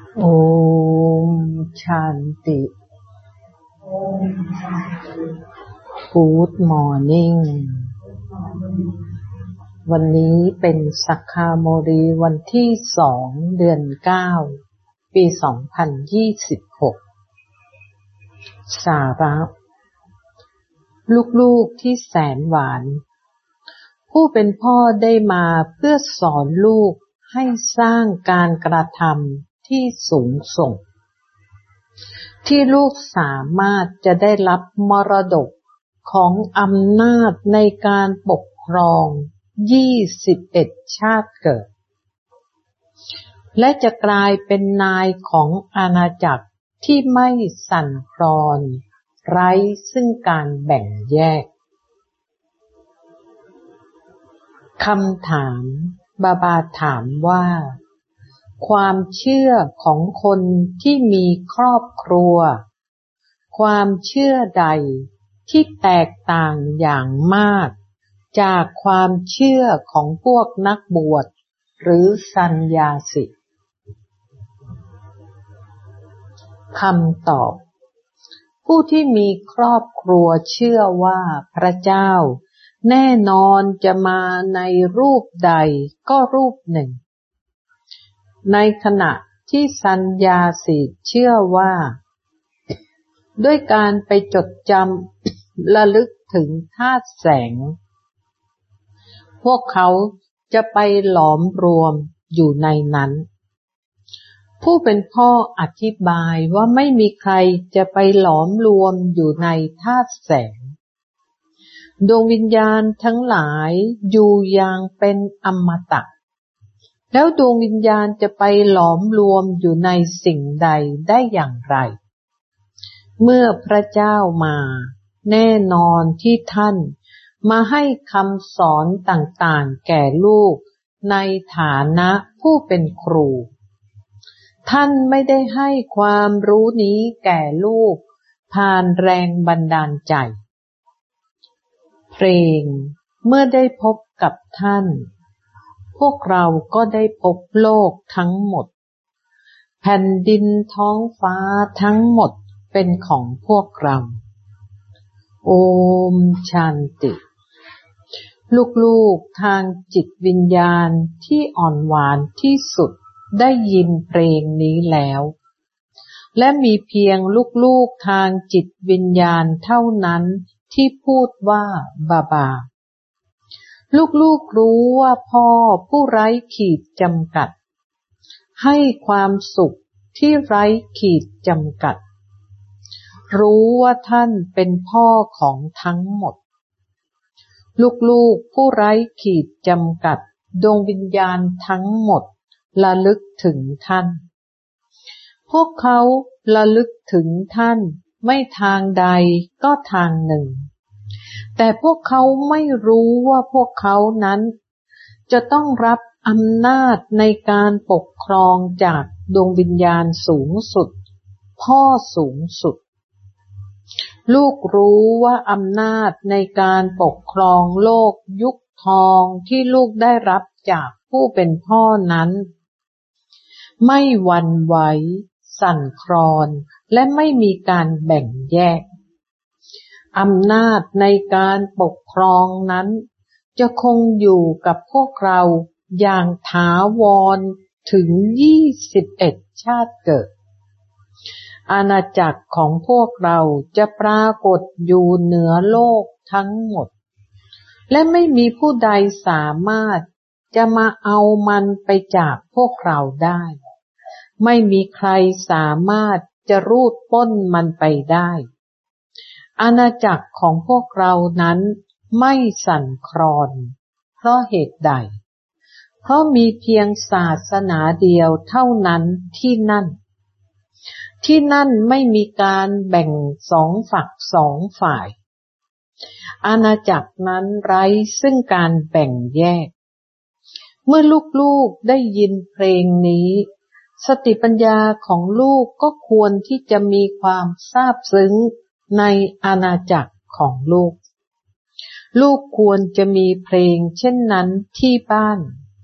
โอมชันติ Good morning วันนี้เป็นสักขาโมรีวันที่2 เดือน 9 ปี 2026 สาระลูกๆที่แสนหวานผู้เป็นพ่อได้มาเพื่อสอนลูกให้สร้างการกระทำที่สูงส่งที่ลูกสามารถจะได้รับมรดกของอำนาจในการปกครอง21 ชาติเกิดและจะกลายเป็นนายของอาณาจักรที่ไม่สั่นคลอนไร้ซึ่งการแบ่งแยกคำถามบาบาถามว่าความเชื่อของคนที่มีครอบครัวความเชื่อใดที่แตกต่างอย่างมากจากความเชื่อของพวกนักบวชหรือสัญญาสิคำตอบผู้ที่มีครอบครัวเชื่อว่าพระเจ้าแน่นอนจะมาในรูปใดก็รูปหนึ่งในขณะที่สัญญาสิเชื่อว่าด้วยการไปจดจำระลึกถึงธาตุแสงพวกเขาจะไปหลอมรวมอยู่ในนั้นผู้เป็นพ่ออธิบายว่าไม่มีใครจะไปหลอมรวมอยู่ในธาตุแสงดวงวิญญาณทั้งหลายอยู่อย่างเป็นอมตะแล้วดวงวิญญาณจะไปหลอมรวมอยู่ในสิ่งใดได้อย่างไรเมื่อพระเจ้ามาแน่นอนที่ท่านมาให้คำสอนต่างๆแก่ลูกในฐานะผู้เป็นครูท่านไม่ได้ให้ความรู้นี้แก่ลูกผ่านแรงบันดาลใจเพลงเมื่อได้พบกับท่านพวกเราก็ได้พบโลกทั้งหมดแผ่นดินท้องฟ้าทั้งหมดเป็นของพวกเราโอมชันติลูกๆทางจิตวิญญาณที่อ่อนหวานที่สุดได้ยินเพลงนี้แล้วและมีเพียงลูกๆทางจิตวิญญาณเท่านั้นที่พูดว่าบาบาลูกๆรู้ว่าพ่อผู้ไร้ขีดจำกัดให้ความสุขที่ไร้ขีดจำกัดรู้ว่าท่านเป็นพ่อของทั้งหมดลูกๆผู้ไร้ขีดจำกัดดวงวิญญาณทั้งหมดระลึกถึงท่านพวกเขาระลึกถึงท่านไม่ทางใดก็ทางหนึ่งแต่พวกเขาไม่รู้ว่าพวกเขานั้นจะต้องรับอำนาจในการปกครองจากดวงวิญญาณสูงสุดพ่อสูงสุดลูกรู้ว่าอำนาจในการปกครองโลกยุคทองที่ลูกได้รับจากผู้เป็นพ่อนั้นไม่หวั่นไหวสั่นคลอนและไม่มีการแบ่งแยกอำนาจในการปกครองนั้นจะคงอยู่กับพวกเราอย่างถาวรถึง21 ชาติเกิดอาณาจักรของพวกเราจะปรากฏอยู่เหนือโลกทั้งหมดและไม่มีผู้ใดสามารถจะมาเอามันไปจากพวกเราได้ไม่มีใครสามารถจะรูดปล้นมันไปได้อาณาจักรของพวกเรานั้นไม่สั่นคลอนเพราะเหตุใดเพราะมีเพียงศาสนาเดียวเท่านั้นที่นั่นไม่มีการแบ่งสองฝักสองฝ่ายอาณาจักรนั้นไร้ซึ่งการแบ่งแยกเมื่อลูกๆได้ยินเพลงนี้สติปัญญาของลูกก็ควรที่จะมีความซาบซึ้งในอาณาจักรของลูกควรจะมีเพลงเช่นนั้นที่บ้าน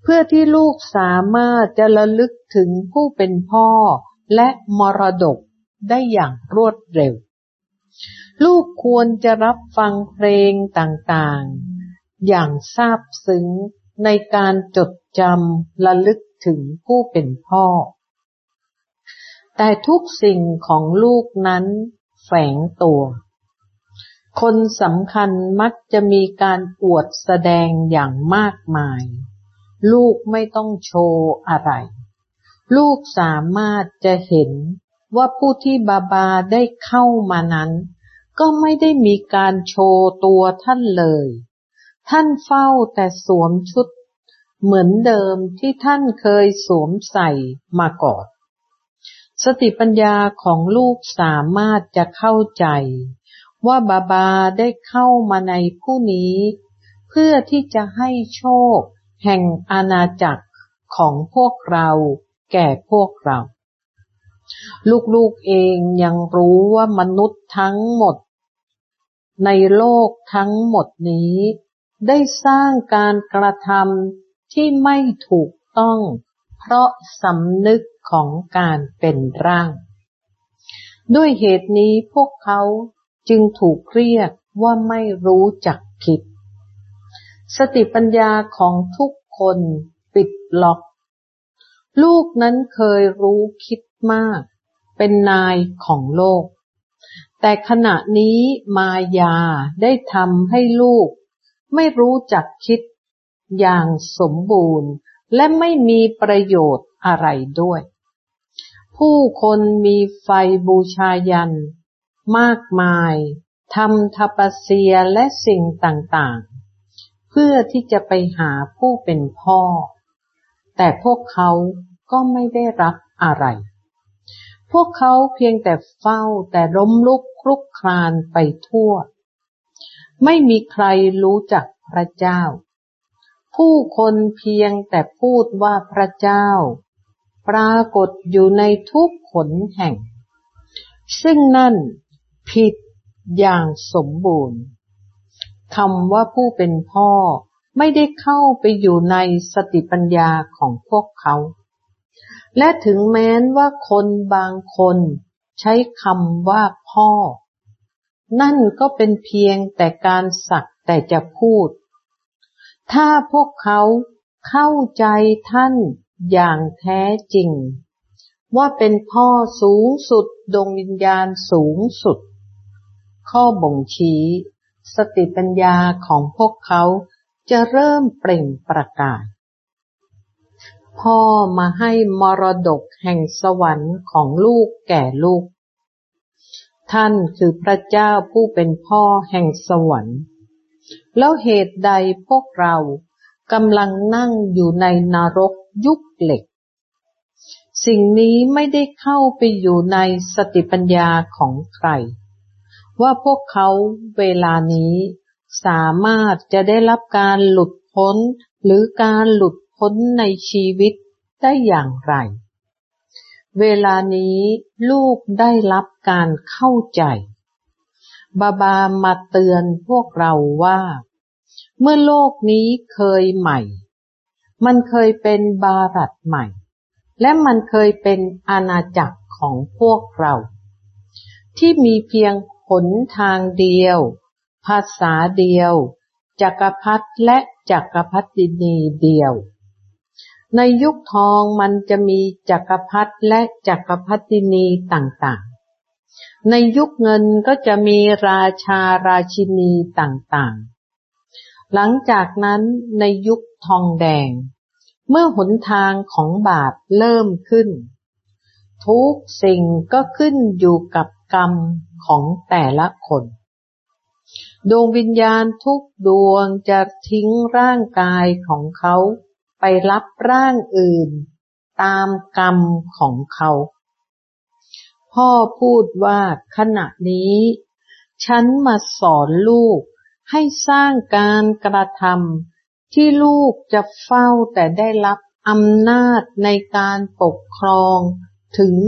เพื่อที่ลูกสามารถจะระลึกถึงผู้เป็นพ่อและมรดกได้อย่างรวดเร็วลูกควรจะรับฟังเพลงต่างๆอย่างซาบซึ้งในการจดจำระลึกถึงผู้เป็นพ่อแต่ทุกสิ่งของลูกนั้นแฝงตัวคนสำคัญมักจะมีการอวดแสดงอย่างมากมายลูกไม่ต้องโชว์อะไรลูกสามารถจะเห็นว่าผู้ที่บาได้เข้ามานั้นก็ไม่ได้มีการโชว์ตัวท่านเลยท่านเฝ้าแต่สวมชุดเหมือนเดิมที่ท่านเคยสวมใส่มาก่อนสติปัญญาของลูกสามารถจะเข้าใจว่าบาได้เข้ามาในผู้นี้เพื่อที่จะให้โชคแห่งอาณาจักรของพวกเราแก่พวกเราลูกๆเองยังรู้ว่ามนุษย์ทั้งหมดในโลกทั้งหมดนี้ได้สร้างการกระทำที่ไม่ถูกต้องเพราะสำนึกของการเป็นร่างด้วยเหตุนี้พวกเขาจึงถูกเรียกว่าไม่รู้จักคิดสติปัญญาของทุกคนปิดล็อกลูกนั้นเคยรู้คิดมากเป็นนายของโลกแต่ขณะนี้มายาได้ทำให้ลูกไม่รู้จักคิดอย่างสมบูรณ์และไม่มีประโยชน์อะไรด้วยผู้คนมีไฟบูชายันมากมายทำทัปเสียและสิ่งต่างๆเพื่อที่จะไปหาผู้เป็นพ่อแต่พวกเขาก็ไม่ได้รับอะไรพวกเขาเพียงแต่เฝ้าแต่ล้มลุกคลุกคลานไปทั่วไม่มีใครรู้จักพระเจ้าผู้คนเพียงแต่พูดว่าพระเจ้าปรากฏอยู่ในทุกขนแห่งซึ่งนั่นผิดอย่างสมบูรณ์คำว่าผู้เป็นพ่อไม่ได้เข้าไปอยู่ในสติปัญญาของพวกเขาและถึงแม้ว่าคนบางคนใช้คำว่าพ่อนั่นก็เป็นเพียงแต่การสักแต่จะพูดถ้าพวกเขาเข้าใจท่านอย่างแท้จริงว่าเป็นพ่อสูงสุดดวงวิญญาณสูงสุดข้อบ่งชี้สติปัญญาของพวกเขาจะเริ่มเปล่งประกายพ่อมาให้มรดกแห่งสวรรค์ของลูกแก่ลูกท่านคือพระเจ้าผู้เป็นพ่อแห่งสวรรค์แล้วเหตุใดพวกเรากำลังนั่งอยู่ในนรกยุคเหล็กสิ่งนี้ไม่ได้เข้าไปอยู่ในสติปัญญาของใครว่าพวกเขาเวลานี้สามารถจะได้รับการหลุดพ้นหรือการหลุดพ้นในชีวิตได้อย่างไรเวลานี้ลูกได้รับการเข้าใจบามาเตือนพวกเราว่าเมื่อโลกนี้เคยใหม่มันเคยเป็นบารัตใหม่และมันเคยเป็นอาณาจักรของพวกเราที่มีเพียงหนทางเดียวภาษาเดียวจักรพรรดิและจักรพรรดินีเดียวในยุคทองมันจะมีจักรพรรดิและจักรพรรดินีต่างๆในยุคเงินก็จะมีราชาราชินีต่างๆหลังจากนั้นในยุคทองแดงเมื่อหนทางของบาปเริ่มขึ้นทุกสิ่งก็ขึ้นอยู่กับกรรมของแต่ละคนดวงวิญญาณทุกดวงจะทิ้งร่างกายของเขาไปรับร่างอื่นตามกรรมของเขาพ่อพูดว่าขณะนี้ฉันมาสอนลูกให้สร้างการกระทำที่ลูกจะเฝ้าแต่ได้รับอำนาจในการปกครองถึง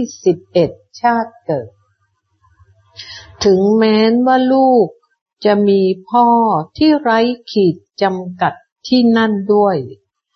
21 ชาติเกิดถึงแม้ว่าลูกจะมีพ่อที่ไร้ขีดจำกัดที่นั่นด้วย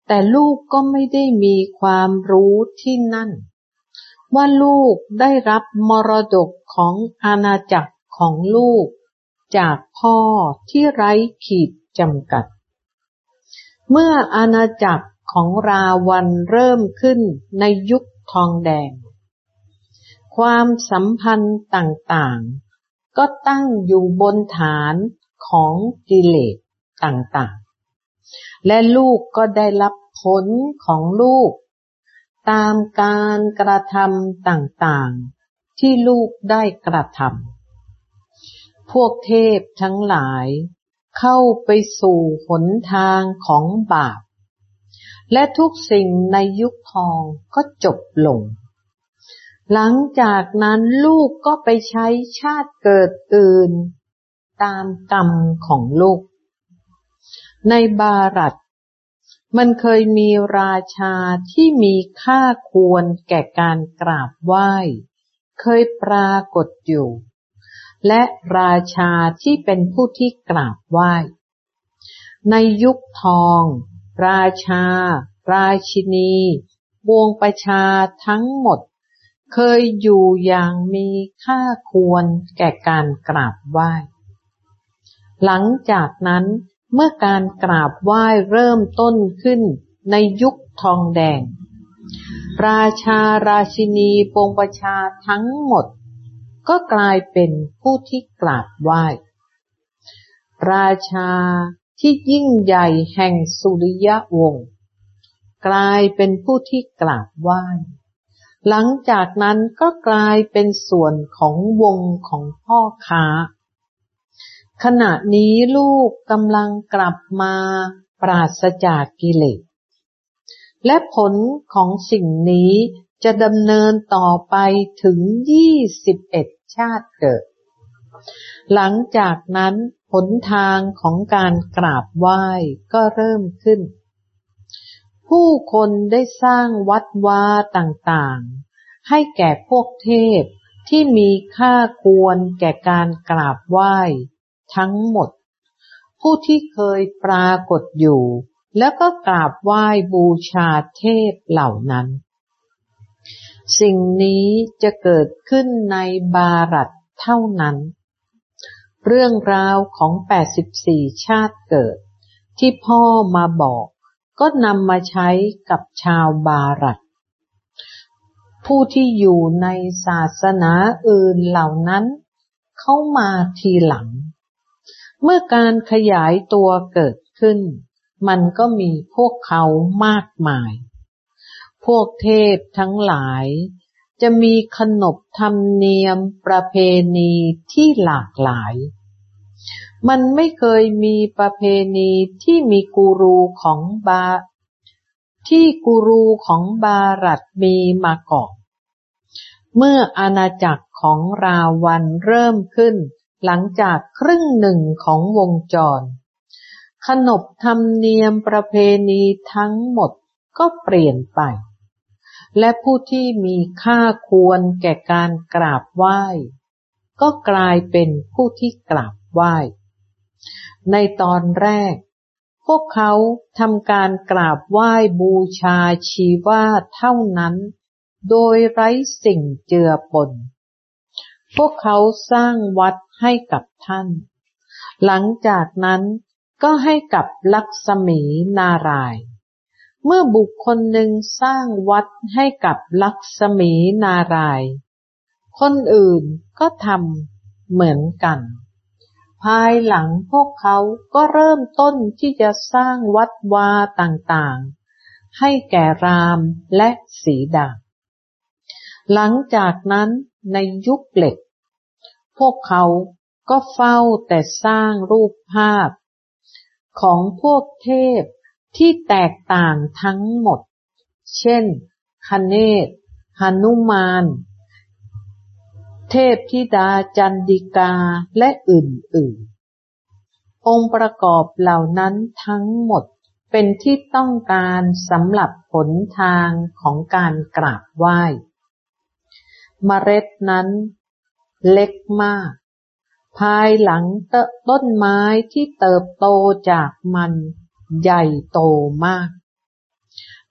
แต่ลูกก็ไม่ได้มีความรู้ที่นั่นว่าลูกได้รับมรดกของอาณาจักรของลูกจากพ่อที่ไร้ขีดจำกัดเมื่ออาณาจักรของราวันเริ่มขึ้นในยุคทองแดงความสัมพันธ์ต่างๆก็ตั้งอยู่บนฐานของกิเลสต่างๆและลูกก็ได้รับผลของลูกตามการกระทำต่างๆที่ลูกได้กระทำพวกเทพทั้งหลายเข้าไปสู่หนทางของบาปและทุกสิ่งในยุคทองก็จบลงหลังจากนั้นลูกก็ไปใช้ชาติเกิดอื่นตามกรรมของลูกในบารัตมันเคยมีราชาที่มีค่าควรแก่การกราบไหว้เคยปรากฏอยู่และราชาที่เป็นผู้ที่กราบไหว้ในยุคทองราชาราชินีวงประชาทั้งหมดเคยอยู่อย่างมีค่าควรแก่การกราบไหว้หลังจากนั้นเมื่อการกราบไหว้เริ่มต้นขึ้นในยุคทองแดงราชาราชินีปวงประชาทั้งหมดก็กลายเป็นผู้ที่กราบไหว้ราชาที่ยิ่งใหญ่แห่งสุริยวงศ์กลายเป็นผู้ที่กราบไหว้หลังจากนั้นก็กลายเป็นส่วนของวงของพ่อค้าขณะนี้ลูกกำลังกลับมาปราศจากกิเลสและผลของสิ่งนี้จะดำเนินต่อไปถึง21ชาติเกิดหลังจากนั้นหนทางของการกราบไหว้ก็เริ่มขึ้นผู้คนได้สร้างวัดวาต่างๆให้แก่พวกเทพที่มีค่าควรแก่การกราบไหว้ทั้งหมดผู้ที่เคยปรากฏอยู่แล้วก็กราบไหว้บูชาเทพเหล่านั้นสิ่งนี้จะเกิดขึ้นในบารัตเท่านั้นเรื่องราวของ84ชาติเกิดที่พ่อมาบอกก็นำมาใช้กับชาวบารัตผู้ที่อยู่ในศาสนาอื่นเหล่านั้นเข้ามาทีหลังเมื่อการขยายตัวเกิดขึ้นมันก็มีพวกเขามากมายพวกเทพทั้งหลายจะมีขนบธรรมเนียมประเพณีที่หลากหลายมันไม่เคยมีประเพณีที่มีกูรูของบารัตมีมาก่อนเมื่ออาณาจักรของราวันเริ่มขึ้นหลังจากครึ่งหนึ่งของวงจรขนบธรรมเนียมประเพณีทั้งหมดก็เปลี่ยนไปและผู้ที่มีค่าควรแก่การกราบไหว้ก็กลายเป็นผู้ที่กราบไหว้ในตอนแรกพวกเขาทำการกราบไหว้บูชาชีวะเท่านั้นโดยไร้สิ่งเจือปนพวกเขาสร้างวัดให้กับท่านหลังจากนั้นก็ให้กับลักษมีนารายณ์เมื่อบุคคลหนึ่งสร้างวัดให้กับลักษมีนารายณ์คนอื่นก็ทำเหมือนกันภายหลังพวกเขาก็เริ่มต้นที่จะสร้างวัดวาต่างๆให้แก่รามและสีดาหลังจากนั้นในยุคเหล็กพวกเขาก็เฝ้าแต่สร้างรูปภาพของพวกเทพที่แตกต่างทั้งหมดเช่นคเนศหนุมานเทพธิดาจันดิกาและอื่นๆองค์ประกอบเหล่านั้นทั้งหมดเป็นที่ต้องการสำหรับหนทางของการกราบไหว้เมล็ดนั้นเล็กมากภายหลังต้นไม้ที่เติบโตจากมันใหญ่โตมาก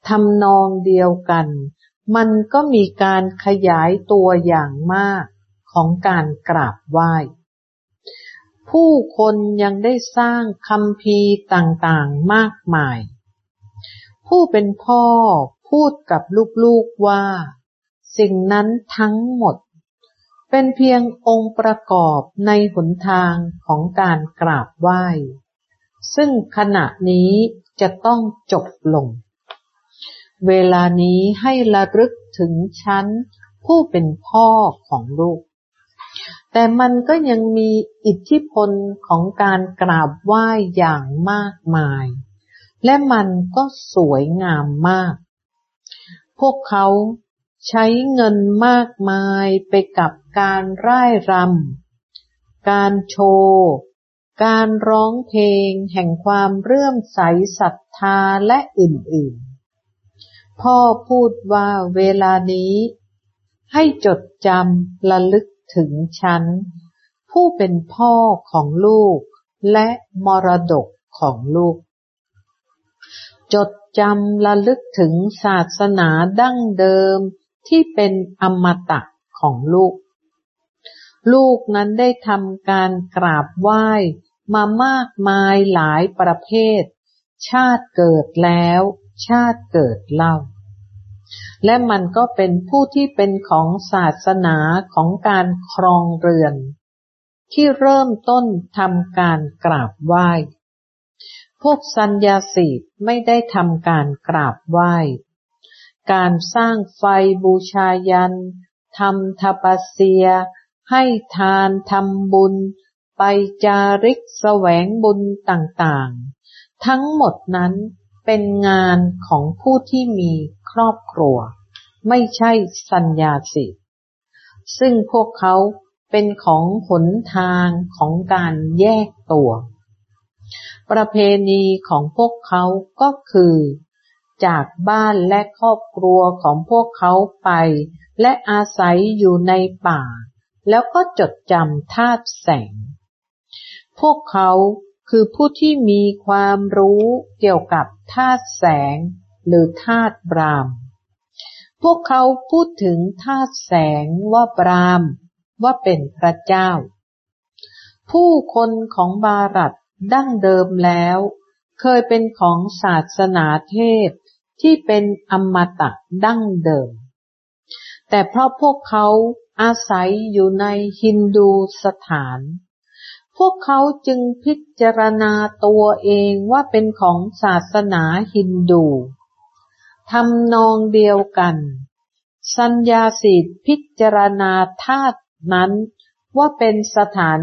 ทำนองเดียวกันมันก็มีการขยายตัวอย่างมากของการกราบไหว้ผู้คนยังได้สร้างคัมภีร์ต่างๆมากมายผู้เป็นพ่อพูดกับลูกๆว่าสิ่งนั้นทั้งหมดเป็นเพียงองค์ประกอบในหนทางของการกราบไหว้ซึ่งขณะนี้จะต้องจบลงเวลานี้ให้ระลึกถึงฉันผู้เป็นพ่อของลูกแต่มันก็ยังมีอิทธิพลของการกราบไหว้อย่างมากมายและมันก็สวยงามมากพวกเขาใช้เงินมากมายไปกับการร่ายรำการโชว์การร้องเพลงแห่งความเลื่อมใสศรัทธาและอื่นๆพ่อพูดว่าเวลานี้ให้จดจำระลึกถึงฉันผู้เป็นพ่อของลูกและมรดกของลูกจดจำระลึกถึงศาสนาดั้งเดิมที่เป็นอมตะของลูกลูกนั้นได้ทำการกราบไหว้มามากมายหลายประเภทชาติเกิดแล้วชาติเกิดเล่าและมันก็เป็นผู้ที่เป็นของศาสนาของการครองเรือนที่เริ่มต้นทำการกราบไหว้พวกสัญญาสีไม่ได้ทำการกราบไหว้การสร้างไฟบูชายัญทำทปเสียให้ทานทำบุญไปจาริกแสวงบุญต่างๆทั้งหมดนั้นเป็นงานของผู้ที่มีครอบครัวไม่ใช่สัญญาสีซึ่งพวกเขาเป็นของหนทางของการแยกตัวประเพณีของพวกเขาก็คือจากบ้านและครอบครัวของพวกเขาไปและอาศัยอยู่ในป่าแล้วก็จดจำธาตุแสงพวกเขาคือผู้ที่มีความรู้เกี่ยวกับธาตุแสงหรือธาตุบรามพวกเขาพูดถึงธาตุแสงว่าบรามว่าเป็นพระเจ้าผู้คนของบารัตดั้งเดิมแล้วเคยเป็นของศาสนาเทพที่เป็นอมตะดั้งเดิมแต่เพราะพวกเขาอาศัยอยู่ในฮินดูสถานพวกเขาจึงพิจารณาตัวเองว่าเป็นของศาสนาฮินดูทำนองเดียวกันสัญญาสีพิจารณาธาตุนั้นว่าเป็นสถาน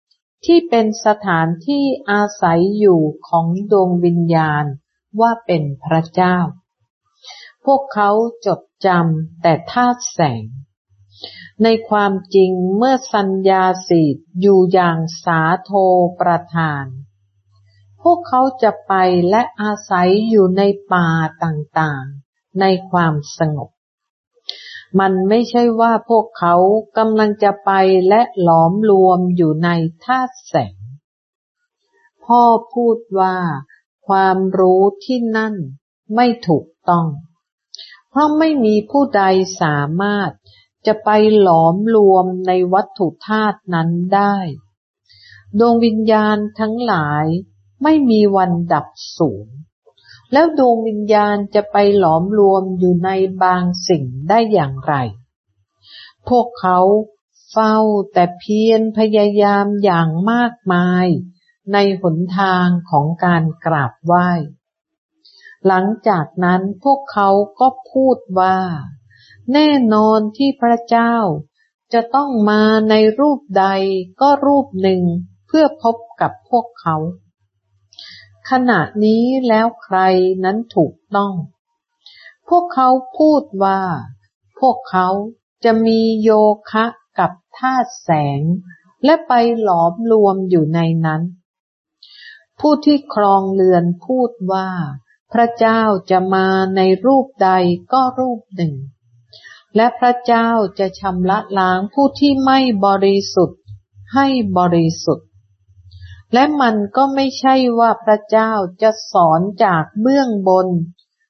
ที่อาศัยอยู่ของดวงวิญญาณว่าเป็นพระเจ้าพวกเขาจดจำแต่ธาตุแสงในความจริงเมื่อสัญญาสีอยู่อย่างสาโทประทานพวกเขาจะไปและอาศัยอยู่ในป่าต่างๆในความสงบมันไม่ใช่ว่าพวกเขากำลังจะไปและหลอมรวมอยู่ในธาตุแสงพ่อพูดว่าความรู้ที่นั่นไม่ถูกต้องเพราะไม่มีผู้ใดสามารถจะไปหลอมรวมในวัตถุธาตุนั้นได้ดวงวิญญาณทั้งหลายไม่มีวันดับสูญแล้วดวงวิญญาณจะไปหลอมรวมอยู่ในบางสิ่งได้อย่างไรพวกเขาเฝ้าแต่เพียรพยายามอย่างมากมายในหนทางของการกราบไหว้หลังจากนั้นพวกเขาก็พูดว่าแน่นอนที่พระเจ้าจะต้องมาในรูปใดก็รูปหนึ่งเพื่อพบกับพวกเขาขณะนี้แล้วใครนั้นถูกต้องพวกเขาพูดว่าพวกเขาจะมีโยคะกับธาตุแสงและไปหลอมรวมอยู่ในนั้นผู้ที่ครองเรือนพูดว่าพระเจ้าจะมาในรูปใดก็รูปหนึ่งและพระเจ้าจะชำระล้างผู้ที่ไม่บริสุทธิ์ให้บริสุทธิ์และมันก็ไม่ใช่ว่าพระเจ้าจะสอนจากเบื้องบน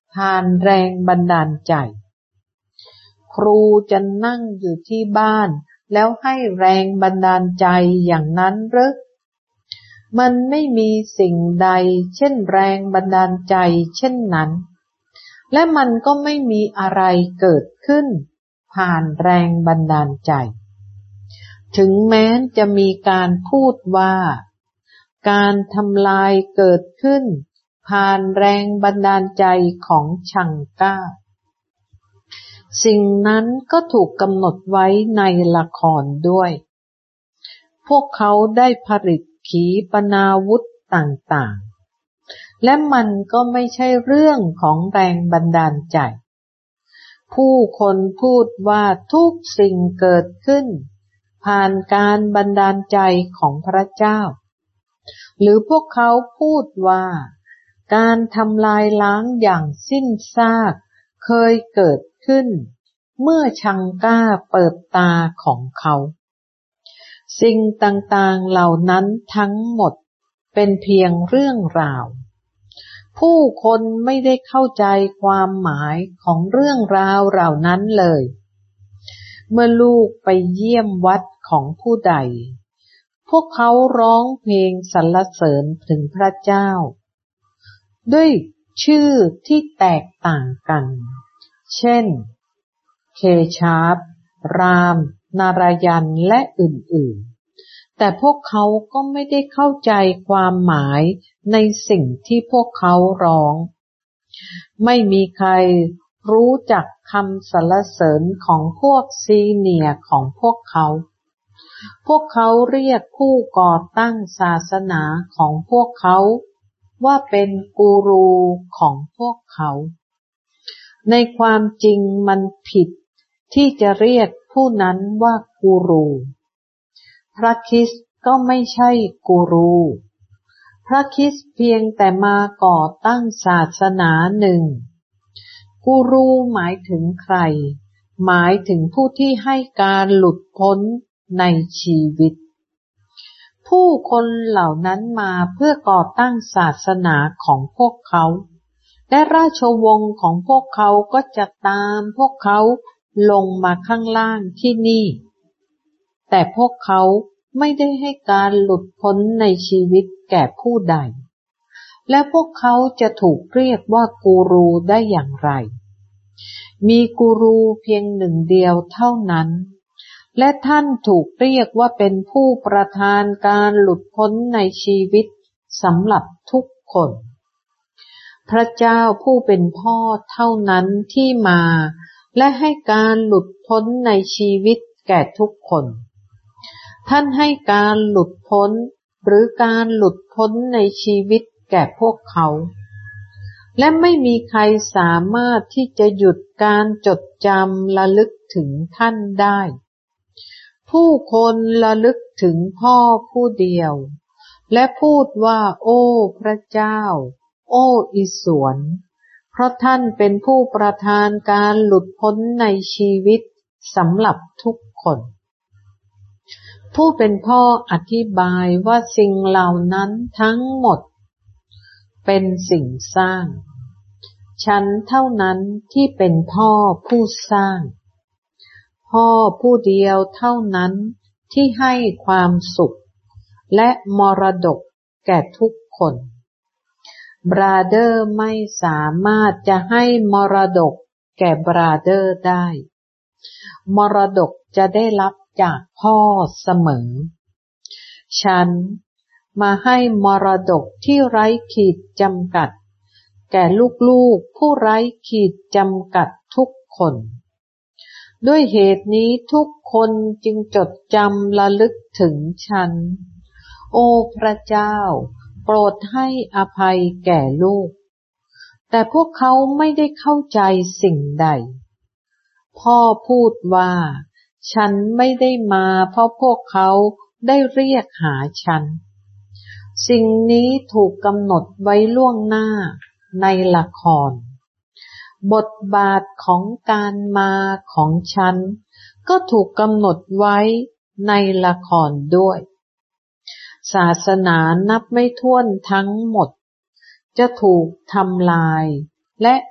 ผ่านแรงบันดาลใจครูจะนั่งอยู่ที่บ้านแล้วให้แรงบันดาลใจอย่างนั้นหรือมันไม่มีสิ่งใดเช่นแรงบันดาลใจเช่นนั้นและมันก็ไม่มีอะไรเกิดขึ้นผ่านแรงบันดาลใจถึงแม้จะมีการพูดว่าการทำลายเกิดขึ้นผ่านแรงบันดาลใจของชังก้าสิ่งนั้นก็ถูกกำหนดไว้ในละครด้วยพวกเขาได้ผลิตขีปนาวุธต่างๆและมันก็ไม่ใช่เรื่องของแรงบันดาลใจผู้คนพูดว่าทุกสิ่งเกิดขึ้นผ่านการบันดาลใจของพระเจ้าหรือพวกเขาพูดว่าการทำลายล้างอย่างสิ้นซากเคยเกิดขึ้นเมื่อชังก้าเปิดตาของเขาสิ่งต่างๆเหล่านั้นทั้งหมดเป็นเพียงเรื่องราวผู้คนไม่ได้เข้าใจความหมายของเรื่องราวเหล่านั้นเลยเมื่อลูกไปเยี่ยมวัดของผู้ใดพวกเขาร้องเพลงสรรเสริญถึงพระเจ้าด้วยชื่อที่แตกต่างกันเช่นเคชาปรามนารยันและอื่นๆแต่พวกเขาก็ไม่ได้เข้าใจความหมายในสิ่งที่พวกเขาร้องไม่มีใครรู้จักคำสรรเสริญของพวกซีเนียร์ของพวกเขาเรียกผู้ก่อตั้งศาสนาของพวกเขาว่าเป็นกูรูของพวกเขาในความจริงมันผิดที่จะเรียกผู้นั้นว่ากูรูพระคริสต์ก็ไม่ใช่กูรูพระคริสต์เพียงแต่มาก่อตั้งศาสนาหนึ่งกูรูหมายถึงใครหมายถึงผู้ที่ให้การหลุดพ้นในชีวิตผู้คนเหล่านั้นมาเพื่อก่อตั้งศาสนาของพวกเขาและราชวงศ์ของพวกเขาก็จะตามพวกเขาลงมาข้างล่างที่นี่แต่พวกเขาไม่ได้ให้การหลุดพ้นในชีวิตแก่ผู้ใดและพวกเขาจะถูกเรียกว่ากูรูได้อย่างไรมีกูรูเพียงหนึ่งเดียวเท่านั้นและท่านถูกเรียกว่าเป็นผู้ประทานการหลุดพ้นในชีวิตสำหรับทุกคนพระเจ้าผู้เป็นพ่อเท่านั้นที่มาและให้การหลุดพ้นในชีวิตแก่ทุกคนท่านให้การหลุดพ้นหรือการหลุดพ้นในชีวิตแก่พวกเขาและไม่มีใครสามารถที่จะหยุดการจดจำระลึกถึงท่านได้ผู้คนระลึกถึงพ่อผู้เดียวและพูดว่าโอ้พระเจ้าโอ้อิศวรเพราะท่านเป็นผู้ประทานการหลุดพ้นในชีวิตสำหรับทุกคนผู้เป็นพ่ออธิบายว่าสิ่งเหล่านั้นทั้งหมดเป็นสิ่งสร้างฉันเท่านั้นที่เป็นพ่อผู้สร้างพ่อผู้เดียวเท่านั้นที่ให้ความสุขและมรดกแก่ทุกคนบราเดอร์ไม่สามารถจะให้มรดกแก่บราเดอร์ได้มรดกจะได้รับจากพ่อเสมอฉันมาให้มรดกที่ไร้ขีดจำกัดแก่ลูกๆผู้ไร้ขีดจำกัดทุกคนด้วยเหตุนี้ทุกคนจึงจดจำระลึกถึงฉันโอ้พระเจ้าโปรดให้อภัยแก่ลูกแต่พวกเขาไม่ได้เข้าใจสิ่งใดพ่อพูดว่าฉันไม่ได้มาเพราะพวกเขาได้เรียกหาฉันสิ่งนี้ถูกกำหนดไว้ล่วงหน้าในละครบทบาทของการมาของฉันก็ถูกกำหนดไว้ในละครด้วยศาสนานับไม่ถ้วนทั้งหมดจะถูกทำลายและ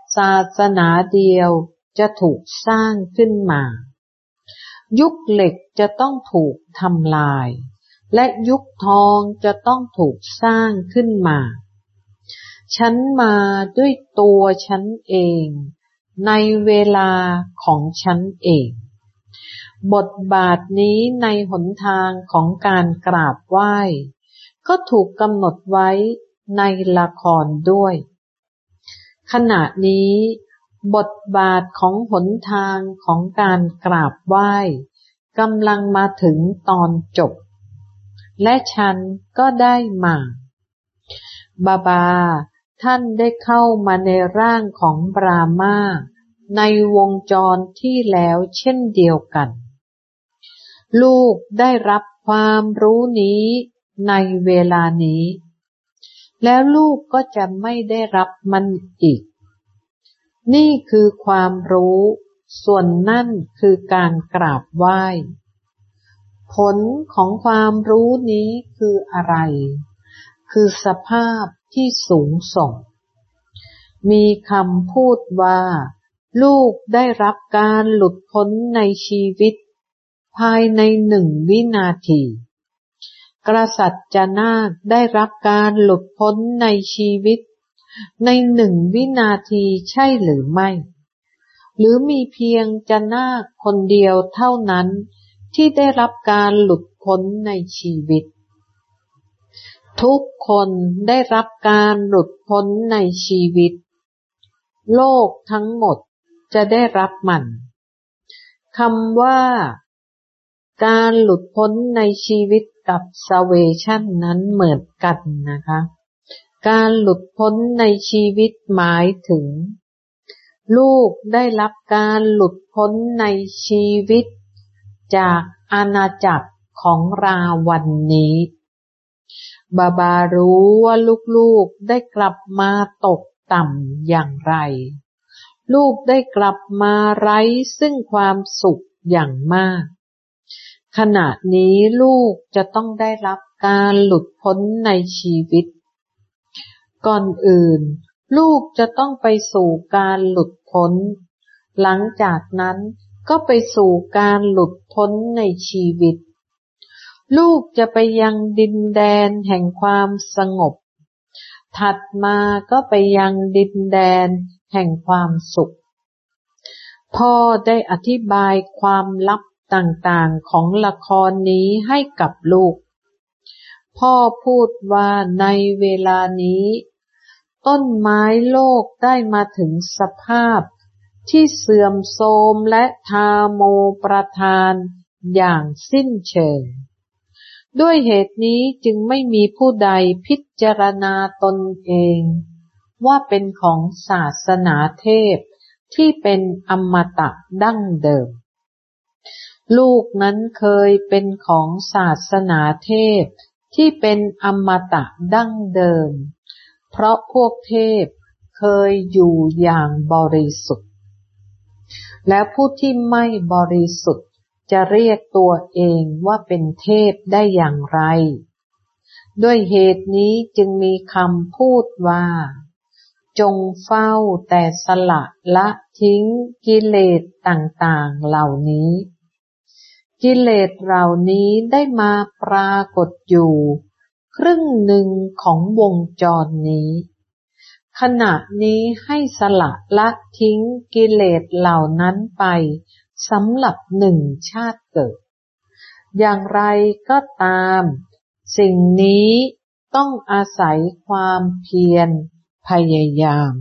ศาสนาเดียวจะถูกสร้างขึ้นมายุคเหล็กจะต้องถูกทำลายและยุคทองจะต้องถูกสร้างขึ้นมาฉันมาด้วยตัวฉันเองในเวลาของฉันเองบทบาทนี้ในหนทางของการกราบไหว้ก็ถูกกำหนดไว้ในละครด้วยขณะนี้บทบาทของหนทางของการกราบไหว้กำลังมาถึงตอนจบและฉันก็ได้มาบาบาท่านได้เข้ามาในร่างของบรามาในวงจรที่แล้วเช่นเดียวกันลูกได้รับความรู้นี้ในเวลานี้แล้วลูกก็จะไม่ได้รับมันอีกนี่คือความรู้ส่วนนั่นคือการกราบไหว้ผลของความรู้นี้คืออะไรคือสภาพที่สูงส่งมีคำพูดว่าลูกได้รับการหลุดพ้นในชีวิตภายใน1 วินาทีกษัตริย์นาคได้รับการหลุดพ้นในชีวิตใน1 วินาทีใช่หรือไม่หรือมีเพียงนาคคนเดียวเท่านั้นที่ได้รับการหลุดพ้นในชีวิตทุกคนได้รับการหลุดพ้นในชีวิตโลกทั้งหมดจะได้รับมันคำว่าการหลุดพ้นในชีวิตกับ salvation นั้นเหมือนกันนะคะการหลุดพ้นในชีวิตหมายถึงลูกได้รับการหลุดพ้นในชีวิตจากอาณาจักรของราวันนี้บาบารู้ว่าลูกๆได้กลับมาตกต่ำอย่างไรลูกได้กลับมาไร้ซึ่งความสุขอย่างมากขณะนี้ลูกจะต้องได้รับการหลุดพ้นในชีวิตก่อนอื่นลูกจะต้องไปสู่การหลุดพ้นหลังจากนั้นก็ไปสู่การหลุดพ้นในชีวิตลูกจะไปยังดินแดนแห่งความสงบถัดมาก็ไปยังดินแดนแห่งความสุขพ่อได้อธิบายความลับต่างๆของละครนี้ให้กับลูกพ่อพูดว่าในเวลานี้ต้นไม้โลกได้มาถึงสภาพที่เสื่อมโทรมและทาโมประทานอย่างสิ้นเชิงด้วยเหตุนี้จึงไม่มีผู้ใดพิจารณาตนเองว่าเป็นของศาสนาเทพที่เป็นอมตะดั้งเดิมลูกนั้นเคยเป็นของศาสนาเทพที่เป็นอมตะดั้งเดิมเพราะพวกเทพเคยอยู่อย่างบริสุทธิ์แล้วผู้ที่ไม่บริสุทธิ์จะเรียกตัวเองว่าเป็นเทพได้อย่างไรด้วยเหตุนี้จึงมีคำพูดว่าจงเฝ้าแต่สละละทิ้งกิเลสต่างๆเหล่านี้กิเลสเหล่านี้ได้มาปรากฏอยู่ครึ่งหนึ่งของวงจรนี้ขณะนี้ให้สละละทิ้งกิเลสเหล่านั้นไปสำหรับ1 ชาติเกิดอย่างไรก็ตามสิ่งนี้ต้องอาศัยความเพียรพยายาม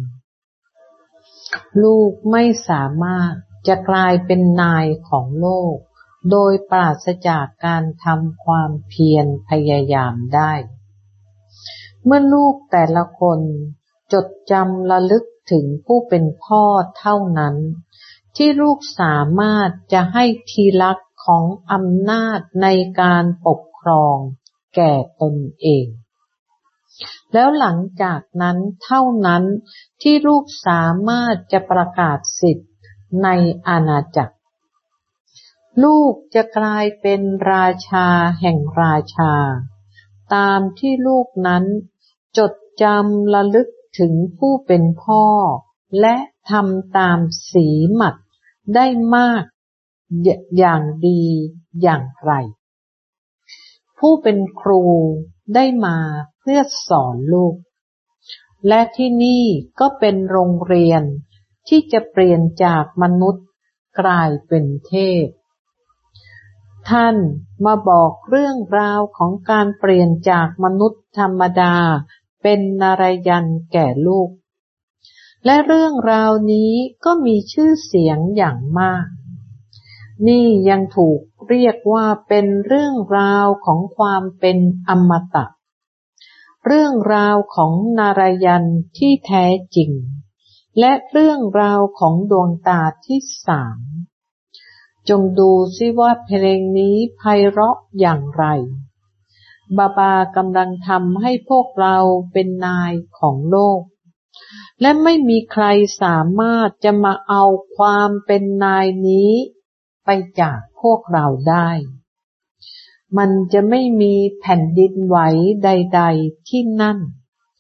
ลูกไม่สามารถจะกลายเป็นนายของโลกโดยปราศจากการทำความเพียรพยายามได้เมื่อลูกแต่ละคนจดจำระลึกถึงผู้เป็นพ่อเท่านั้นที่ลูกสามารถจะให้ทีลักษณ์ของอำนาจในการปกครองแก่ตนเองแล้วหลังจากนั้นเท่านั้นที่ลูกสามารถจะประกาศสิทธิ์ในอาณาจักรลูกจะกลายเป็นราชาแห่งราชาตามที่ลูกนั้นจดจำระลึกถึงผู้เป็นพ่อและทำตามสีหมัดได้มากอย่างดีอย่างไรผู้เป็นครูได้มาเพื่อสอนลูกและที่นี่ก็เป็นโรงเรียนที่จะเปลี่ยนจากมนุษย์กลายเป็นเทพท่านมาบอกเรื่องราวของการเปลี่ยนจากมนุษย์ธรรมดาเป็นนารยันแก่ลูกและเรื่องราวนี้ก็มีชื่อเสียงอย่างมากนี่ยังถูกเรียกว่าเป็นเรื่องราวของความเป็นอมตะเรื่องราวของนารยันที่แท้จริงและเรื่องราวของดวงตาที่สามจงดูซิว่าเพลงนี้ไพเราะอย่างไรบาบากำลังทำให้พวกเราเป็นนายของโลกและไม่มีใครสามารถจะมาเอาความเป็นนายนี้ไปจากพวกเราได้มันจะไม่มีแผ่นดินไหวใดๆที่นั่น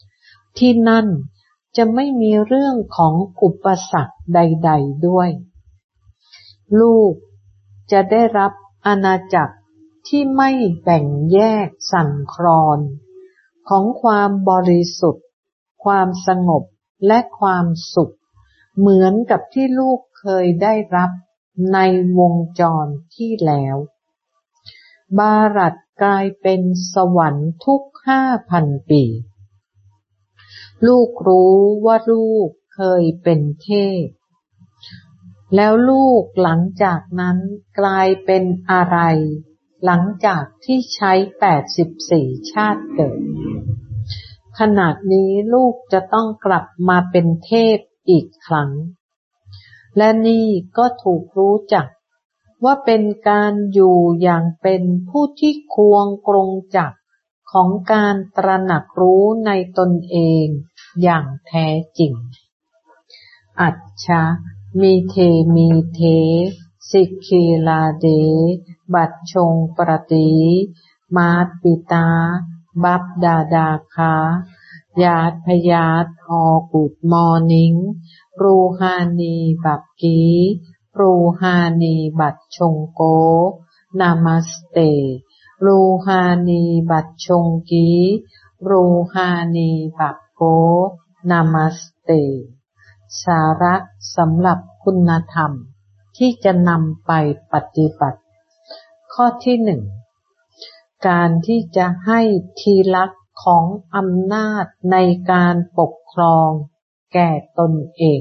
จะไม่มีเรื่องของอุปสรรคใดๆด้วยลูกจะได้รับอาณาจักรที่ไม่แบ่งแยกสั่นคลอนของความบริสุทธิ์ความสงบและความสุขเหมือนกับที่ลูกเคยได้รับในวงจรที่แล้วบารัตกลายเป็นสวรรค์ทุก 5,000 ปีลูกรู้ว่าลูกเคยเป็นเทพแล้วลูกหลังจากนั้นกลายเป็นอะไรหลังจากที่ใช้84ชาติเกิดขณะนี้ลูกจะต้องกลับมาเป็นเทพอีกครั้งและนี่ก็ถูกรู้จักว่าเป็นการอยู่อย่างเป็นผู้ที่ควงกรงจักรของการตระหนักรู้ในตนเองอย่างแท้จริงอัจฉะมีเทสิกขีลาเดบัดชงประติมาตปิตาบับดาดาคายาดพยาดออกูดมอร์นิ่งรูฮานีบับกีรูฮานีบัดชงโกนามัสเตรูฮานีบัดชงกีรูฮานีบับโกนามัสเตสาระสำหรับคุณธรรมที่จะนำไปปฏิบัติข้อที่ 1การที่จะให้ทีลักษณ์ของอำนาจในการปกครองแก่ตนเอง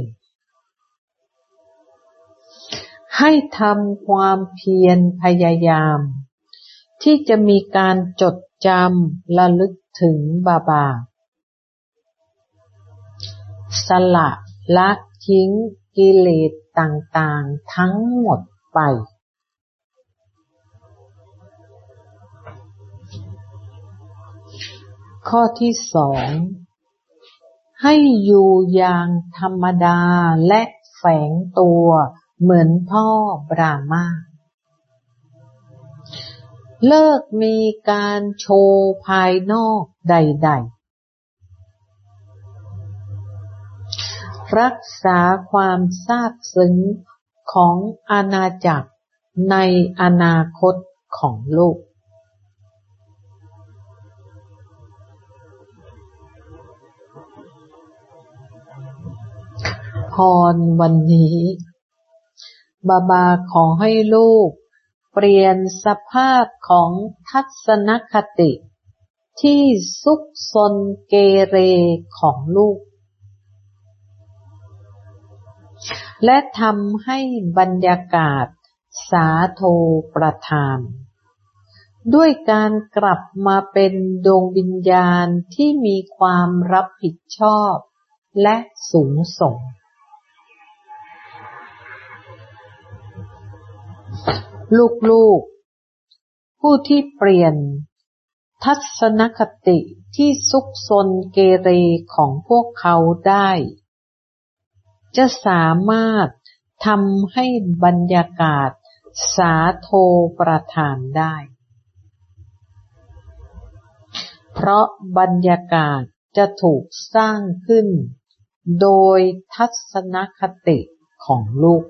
ให้ทำความเพียรพยายามที่จะมีการจดจำระลึกถึงบาบาสละละทิ้งกิเลสต่างๆทั้งหมดไปข้อที่ 2ให้อยู่อย่างธรรมดาและแฝงตัวเหมือนพ่อบราหมาเลิกมีการโชว์ภายนอกใดๆรักษาความซาบซึ้งของอาณาจักรในอนาคตของลูกพรวันนี้บาบาขอให้ลูกเปลี่ยนสภาพของทัศนคติที่ซุกซนเกเรของลูกและทำให้บรรยากาศสาโทประทานด้วยการกลับมาเป็นดวงวิญญาณที่มีความรับผิดชอบและสูงส่งลูกๆผู้ที่เปลี่ยนทัศนคติที่ซุกซนเกเรของพวกเขาได้จะสามารถทำให้บรรยากาศสาโทประทานได้เพราะบรรยากาศจะถูกสร้างขึ้นโดยทัศนคติของลูก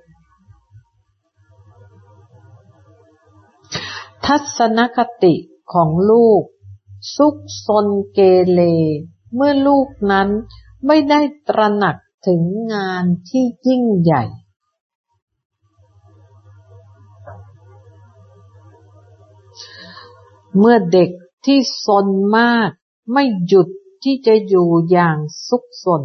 ทัศนคติของลูกซุกซนเกเรเมื่อลูกนั้นไม่ได้ตระหนักถึงงานที่ยิ่งใหญ่เมื่อเด็กที่ซนมากไม่หยุดที่จะอยู่อย่างซุกซน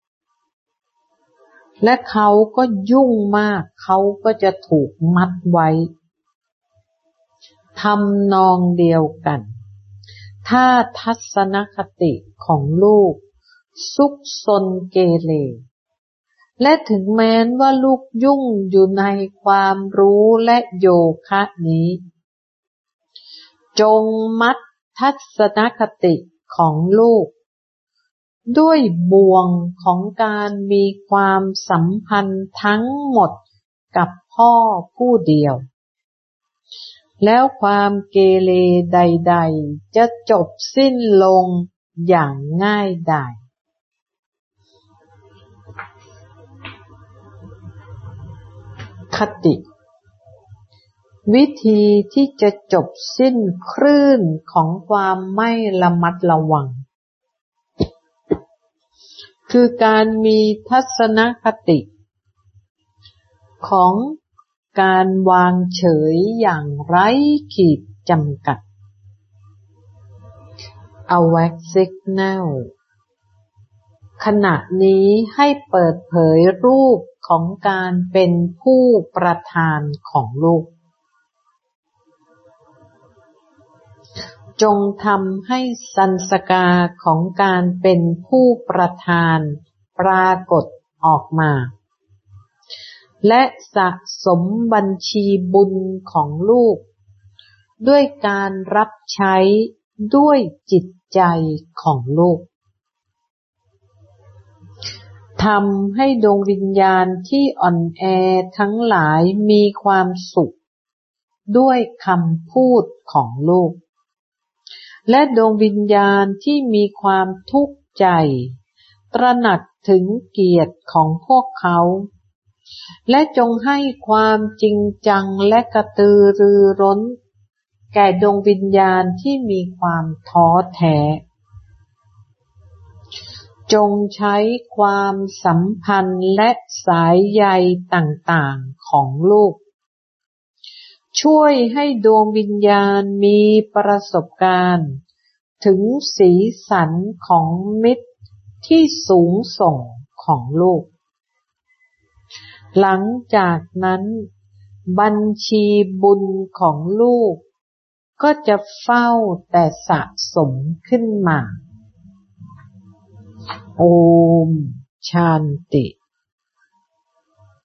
และเขาก็ยุ่งมากเขาก็จะถูกมัดไว้ทำนองเดียวกันถ้าทัศนคติของลูกซุกซนเกเรและถึงแม้ว่าลูกยุ่งอยู่ในความรู้และโยคะนี้จงมัดทัศนคติของลูกด้วยบ่วงของการมีความสัมพันธ์ทั้งหมดกับพ่อผู้เดียวแล้วความเกเรใดๆจะจบสิ้นลงอย่างง่ายดายคติวิธีที่จะจบสิ้นคลื่นของความไม่ระมัดระวังคือการมีทัศนคติของการวางเฉยอย่างไร้ขีดจำกัด Awake Signal ขณะนี้ให้เปิดเผยรูปของการเป็นผู้ประธานของลูกจงทำให้สัญญาของการเป็นผู้ประธานปรากฏออกมาและสะสมบัญชีบุญของลูกด้วยการรับใช้ด้วยจิตใจของลูกทำให้ดวงวิญญาณที่อ่อนแอทั้งหลายมีความสุขด้วยคำพูดของลูกและดวงวิญญาณที่มีความทุกข์ใจตระหนักถึงเกียรติของพวกเขาและจงให้ความจริงจังและกระตือรือร้นแก่ดวงวิญญาณที่มีความท้อแท้จงใช้ความสัมพันธ์และสายใยต่างๆของลูกช่วยให้ดวงวิญญาณมีประสบการณ์ถึงสีสันของมิตรที่สูงส่งของลูกหลังจากนั้นบัญชีบุญของลูกก็จะเฝ้าแต่สะสมขึ้นมาโอมชานติ